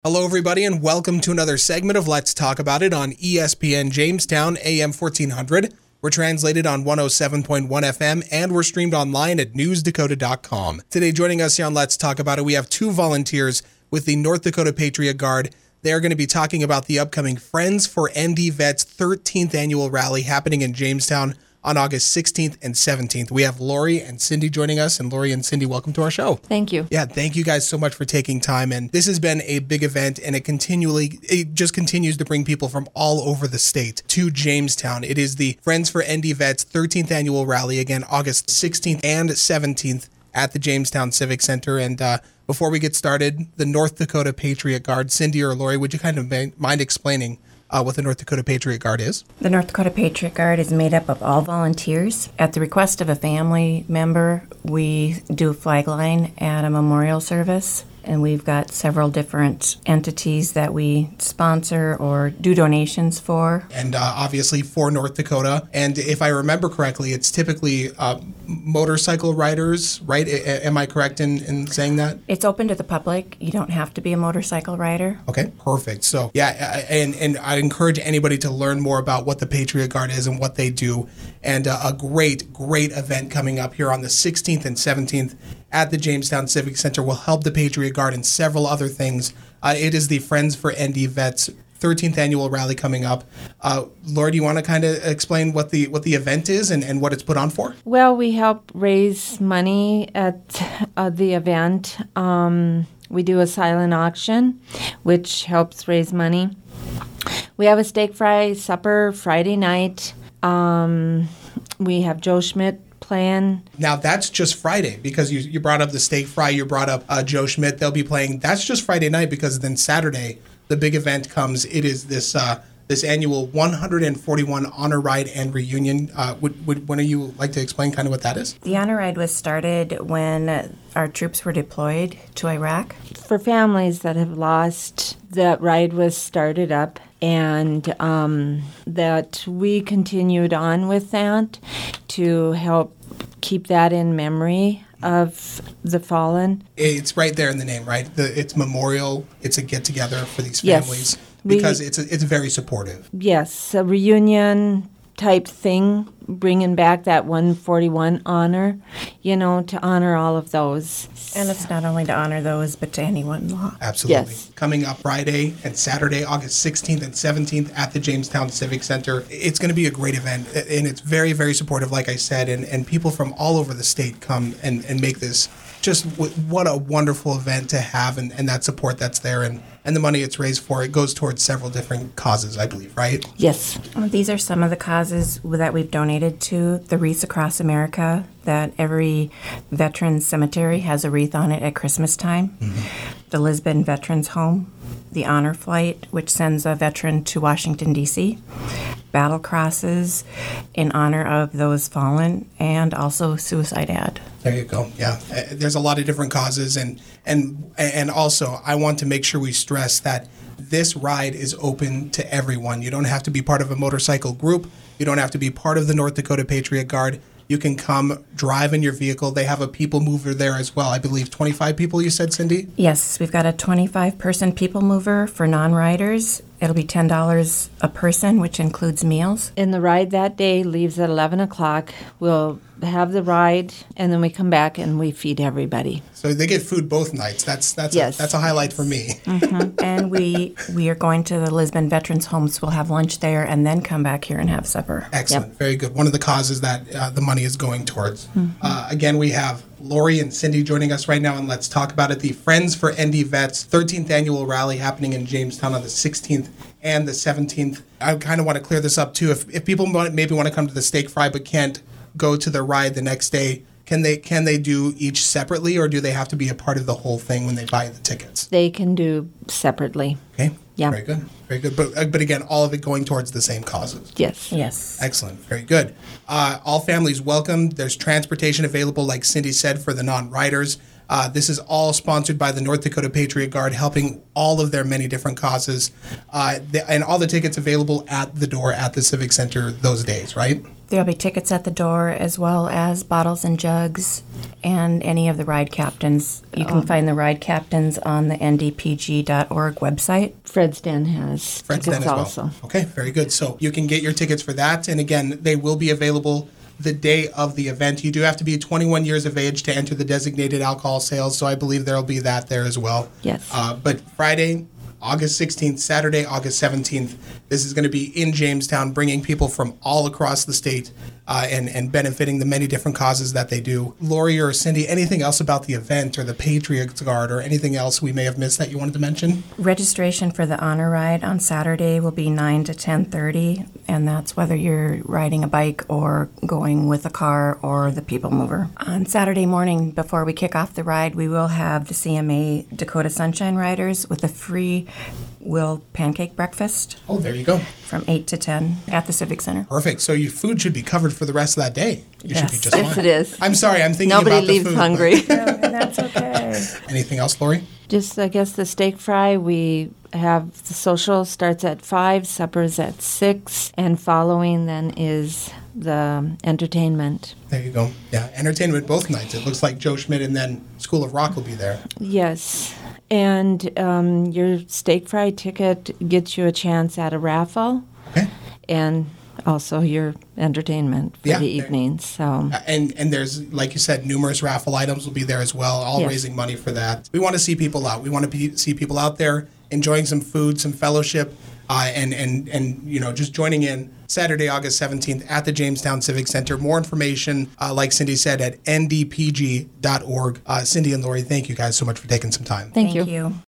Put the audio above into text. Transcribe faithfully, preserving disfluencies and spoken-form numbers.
Hello, everybody, and welcome to another segment of Let's Talk About It on E S P N Jamestown, A M fourteen hundred. We're translated on one oh seven point one F M, and we're streamed online at news dakota dot com. Today, joining us here on Let's Talk About It, we have two volunteers with the North Dakota Patriot Guard. They are going to be talking about the upcoming Friends for N D Vets thirteenth Annual Rally happening in Jamestown on August sixteenth and seventeenth. We have Lori and Cindy joining us, and Lori and Cindy, welcome to our show. Thank you. Yeah, thank you guys so much for taking time, and this has been a big event, and it continually, it just continues to bring people from all over the state to Jamestown. It is the Friends for N D Vets thirteenth Annual Rally, again, August sixteenth and seventeenth at the Jamestown Civic Center, and uh, before we get started, the North Dakota Patriot Guard, Cindy or Lori, would you kind of mind explaining Uh, what the North Dakota Patriot Guard is? The North Dakota Patriot Guard is made up of all volunteers. At the request of a family member, we do a flag line at a memorial service, and we've got several different entities that we sponsor or do donations for. And uh, obviously for North Dakota. And if I remember correctly, it's typically uh, motorcycle riders, right? A- am I correct in, in saying that? It's open to the public. You don't have to be a motorcycle rider. Okay, perfect. So yeah, and, and I encourage anybody to learn more about what the Patriot Guard is and what they do. And uh, a great, great event coming up here on the sixteenth and seventeenth at the Jamestown Civic Center will help the Patriot Guard and several other things. Uh, it is the Friends for N D Vets thirteenth Annual Rally coming up. Uh, Laura, do you want to kind of explain what the what the event is and, and what it's put on for? Well, we help raise money at uh, the event. Um, we do a silent auction, which helps raise money. We have a steak fry supper Friday night. Um, we have Joe Schmidt playing. Now, that's just Friday because you, you brought up the steak fry, you brought up uh, Joe Schmidt. They'll be playing. That's just Friday night because then Saturday, the big event comes. It is this uh, this annual one hundred forty-one Honor Ride and Reunion. Uh, would, would one of you like to explain kind of what that is? The Honor Ride was started when our troops were deployed to Iraq. For families that have lost, that ride was started up, and um, that we continued on with that to help keep that in memory of the fallen. It's right there in the name, right? The, it's memorial. It's a get together for these Yes, families we- because it's a, it's very supportive. Yes, a reunion type thing, bringing back that one forty-one honor, you know, to honor all of those. And it's not only to honor those, but to anyone lost. Absolutely. Yes. Coming up Friday and Saturday, August sixteenth and seventeenth at the Jamestown Civic Center. It's going to be a great event, and it's very, very supportive, like I said, and, and people from all over the state come and, and make this just w- what a wonderful event to have, and, and that support that's there, and, and the money it's raised for, it goes towards several different causes, I believe, right? Yes. Well, these are some of the causes that we've donated to. The Wreaths Across America, that every veteran cemetery has a wreath on it at Christmas time. Mm-hmm. The Lisbon Veterans Home, the Honor Flight, which sends a veteran to Washington, D C, battle crosses in honor of those fallen, and also Suicide Ad. There you go. Yeah, Uh, there's a lot of different causes, and and and also I want to make sure we stress that this ride is open to everyone. You don't have to be part of a motorcycle group. You don't have to be part of the North Dakota Patriot Guard. You can come drive in your vehicle. They have a people mover there as well. I believe twenty-five people, you said, Cindy? Yes, we've got a twenty-five person people mover for non-riders. It'll be ten dollars a person, which includes meals. And the ride that day leaves at eleven o'clock. We'll have the ride, and then we come back and we feed everybody. So they get food both nights. That's that's Yes. a, that's a highlight for me. Mm-hmm. And we we are going to the Lisbon Veterans Homes. We'll have lunch there and then come back here and have supper. Excellent. Yep. Very good. One of the causes that uh, the money is going towards. Mm-hmm. Uh, again, we have Lori and Cindy joining us right now, and let's talk about it. The Friends for N D Vets thirteenth Annual Rally happening in Jamestown on the sixteenth and the seventeenth. I kind of want to clear this up, too. If, if people want, maybe want to come to the steak fry but can't go to the ride the next day, can they can they do each separately, or do they have to be a part of the whole thing when they buy the tickets? They can do separately. Okay. Yeah. Very good. Very good. But, uh, but again, all of it going towards the same causes. Yes. Yes. Excellent. Very good. Uh, all families welcome. There's transportation available, like Cindy said, for the non-riders. Uh, this is all sponsored by the North Dakota Patriot Guard, helping all of their many different causes. Uh, the, and all the tickets available at the door at the Civic Center those days, right? There'll be tickets at the door as well as bottles and jugs and any of the ride captains. You can find the ride captains on the N D P G dot org website. Fred's Den has Fred's tickets Den as well. also. Okay, very good. So you can get your tickets for that. And again, they will be available the day of the event. You do have to be twenty-one years of age to enter the designated alcohol sales, so I believe there will be that there as well. Yes. Uh, but Friday, August sixteenth, Saturday, August seventeenth, this is going to be in Jamestown, bringing people from all across the state uh, and, and benefiting the many different causes that they do. Lori or Cindy, anything else about the event or the Patriots Guard or anything else we may have missed that you wanted to mention? Registration for the honor ride on Saturday will be nine to ten thirty, and that's whether you're riding a bike or going with a car or the people mover. On Saturday morning, before we kick off the ride, we will have the C M A Dakota Sunshine Riders with a free Will pancake breakfast Oh, there you go. from eight to ten at the Civic Center. Perfect. So your food should be covered for the rest of that day. You should be Yes. just Yes, fine. it is. I'm sorry, I'm thinking Nobody about the leaves food, hungry. And that's okay. but- Anything else, Lori? Just, I guess, the steak fry. We have the social starts at five, supper's at six, and following then is the entertainment. There you go. Yeah, entertainment both nights. It looks like Joe Schmidt and then School of Rock will be there. Yes. And um, your steak fry ticket gets you a chance at a raffle Okay. and also your entertainment for Yeah, the there- evening. So, Uh, And and there's, like you said, numerous raffle items will be there as well, all Yes. raising money for that. We want to see people out. We want to be, see people out there enjoying some food, some fellowship, uh, and, and, and, you know, just joining in Saturday, August seventeenth at the Jamestown Civic Center. More information, uh, like Cindy said, at N D P G dot org. Uh, Cindy and Lori, thank you guys so much for taking some time. thank, Thank you. you.